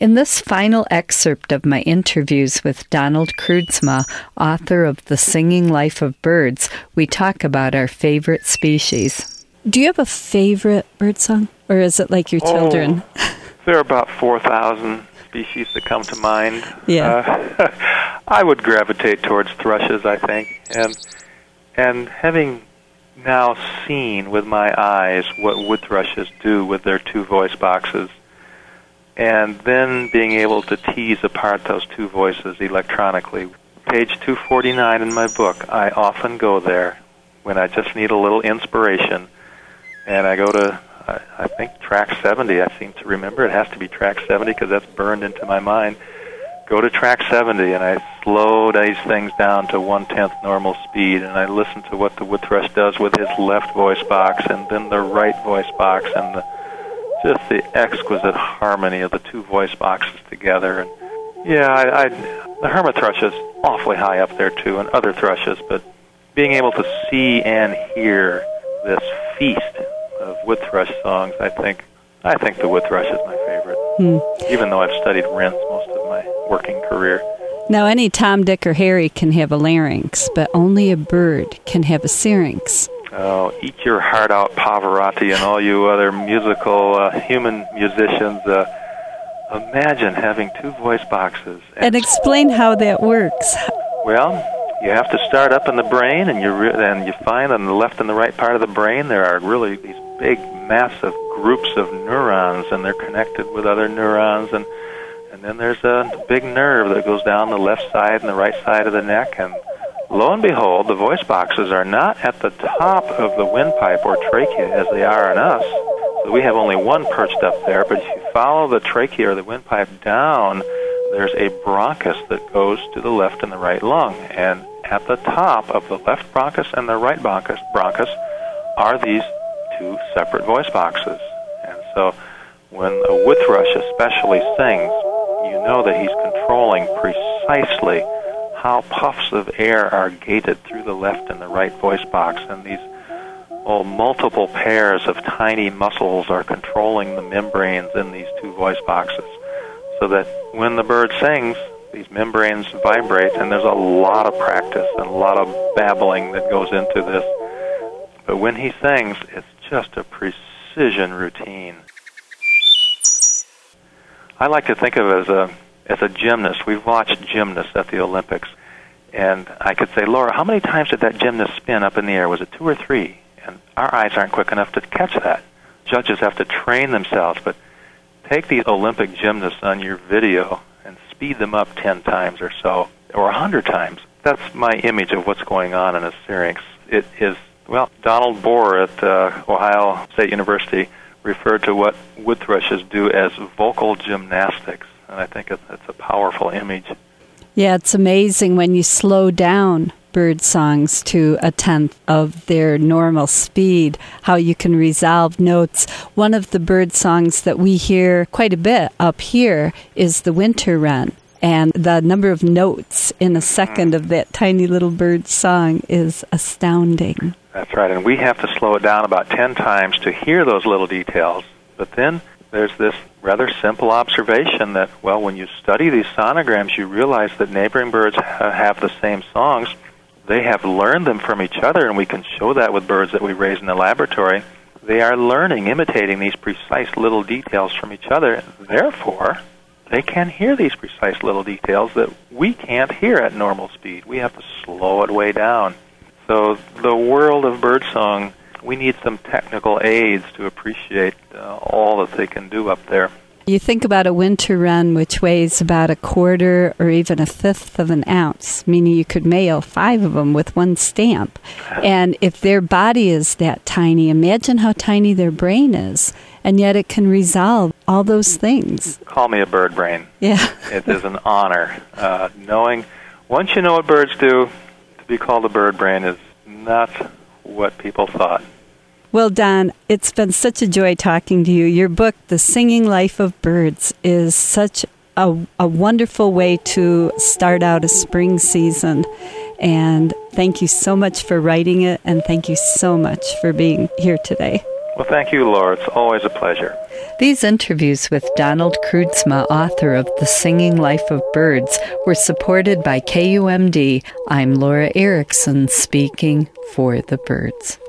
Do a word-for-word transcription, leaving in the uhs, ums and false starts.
In this final excerpt of my interviews with Donald Kroodsma, author of The Singing Life of Birds, we talk about our favorite species. Do you have a favorite bird song, or is it like your children? Oh, there are about four thousand species that come to mind. Yeah. Uh, I would gravitate towards thrushes, I think, and and having now seen with my eyes what wood thrushes do with their two voice boxes, and then being able to tease apart those two voices electronically. Page two forty-nine in my book, I often go there when I just need a little inspiration, and I go to, I, I think, track seventy. I seem to remember it has to be track seventy because that's burned into my mind. Go to track seventy, and I slow these things down to one-tenth normal speed, and I listen to what the wood thrush does with his left voice box and then the right voice box, and the, just the exquisite harmony of the two voice boxes together. And yeah, I, I, the hermit thrush is awfully high up there, too, and other thrushes, but being able to see and hear this feast of wood thrush songs, I think I think the wood thrush is my favorite, hmm. even though I've studied wrens most of my working career. Now, any Tom, Dick, or Harry can have a larynx, but only a bird can have a syrinx. Oh, eat your heart out, Pavarotti, and all you other musical uh, human musicians. Uh, imagine having two voice boxes. And, and explain how that works. Well, you have to start up in the brain, and you re- and you find on the left and the right part of the brain there are really these big, massive groups of neurons, and they're connected with other neurons, and and then there's a big nerve that goes down the left side and the right side of the neck, and lo and behold, the voice boxes are not at the top of the windpipe or trachea as they are in us. So we have only one perched up there, but if you follow the trachea or the windpipe down, there's a bronchus that goes to the left and the right lung, and at the top of the left bronchus and the right bronchus, bronchus are these two separate voice boxes. And so when a wood thrush especially sings, you know that he's controlling precisely how puffs of air are gated through the left and the right voice box, and these oh, multiple pairs of tiny muscles are controlling the membranes in these two voice boxes, so that when the bird sings, these membranes vibrate, and there's a lot of practice and a lot of babbling that goes into this. But when he sings, it's just a precision routine. I like to think of it as a as a gymnast. We've watched gymnasts at the Olympics, and I could say, Laura, how many times did that gymnast spin up in the air? Was it two or three? And our eyes aren't quick enough to catch that. Judges have to train themselves, but take these Olympic gymnasts on your video and speed them up ten times or so, or a hundred times. That's my image of what's going on in a syrinx. It is, well, Donald Bohr at uh, Ohio State University referred to what wood thrushes do as vocal gymnastics, and I think it's, it's a powerful image. Yeah, it's amazing when you slow down bird songs to a tenth of their normal speed, how you can resolve notes. One of the bird songs that we hear quite a bit up here is the winter wren, and the number of notes in a second of that tiny little bird song is astounding. That's right, and we have to slow it down about ten times to hear those little details. But then there's this rather simple observation that, well, when you study these sonograms, you realize that neighboring birds ha- have the same songs. They have learned them from each other, and we can show that with birds that we raise in the laboratory. They are learning, imitating these precise little details from each other. Therefore, they can hear these precise little details that we can't hear at normal speed. We have to slow it way down. So the world of birdsong, we need some technical aids to appreciate uh, all that they can do up there. You think about a winter wren, which weighs about a quarter or even a fifth of an ounce, meaning you could mail five of them with one stamp. And if their body is that tiny, imagine how tiny their brain is. And yet it can resolve all those things. Call me a bird brain. Yeah. It is an honor. Uh, knowing, once you know what birds do, to be called a bird brain is not what people thought. Well, Don, it's been such a joy talking to you. Your book, The Singing Life of Birds, is such a, a wonderful way to start out a spring season. And thank you so much for writing it, and thank you so much for being here today. Well, thank you, Laura. It's always a pleasure. These interviews with Donald Kroodsma, author of The Singing Life of Birds, were supported by K U M D. I'm Laura Erickson, speaking for the birds.